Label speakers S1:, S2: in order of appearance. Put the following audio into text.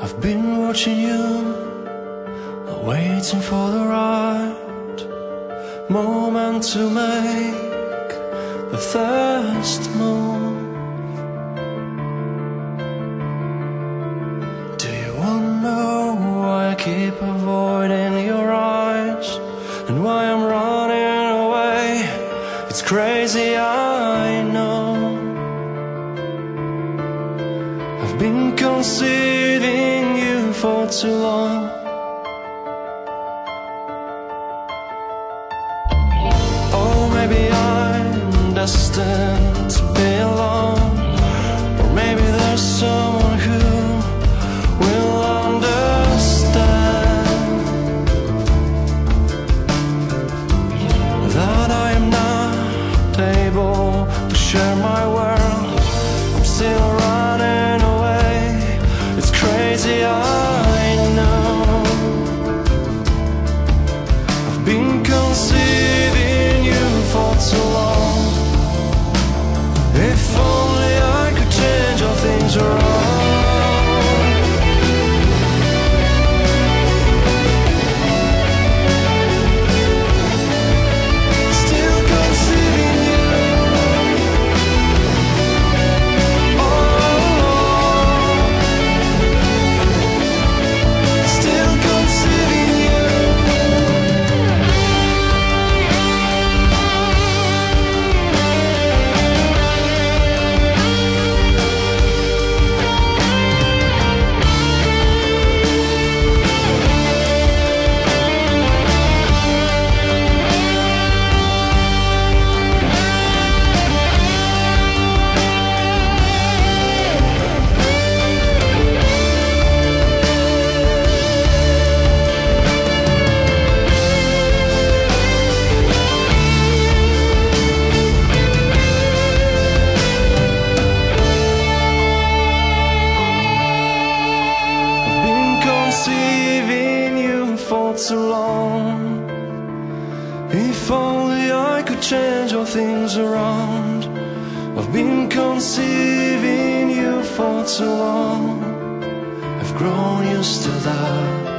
S1: I've been watching you, waiting for the right moment to make the first move. Do you wanna know why I keep avoiding your eyes and why I'm running away? It's crazy, I know. I've been conceiving you for too long. Oh, maybe I'm destined to be alone, or maybe there's someone who will understand that I am not able to share my world. I'm still running away. It's crazy, I know. I've been conceiving you for too long. If only I could change all things around. Still conceiving you. Oh, still conceiving you. Conceiving you for too long. If only I could change all things around. I've been conceiving you for too long. I've grown used to that.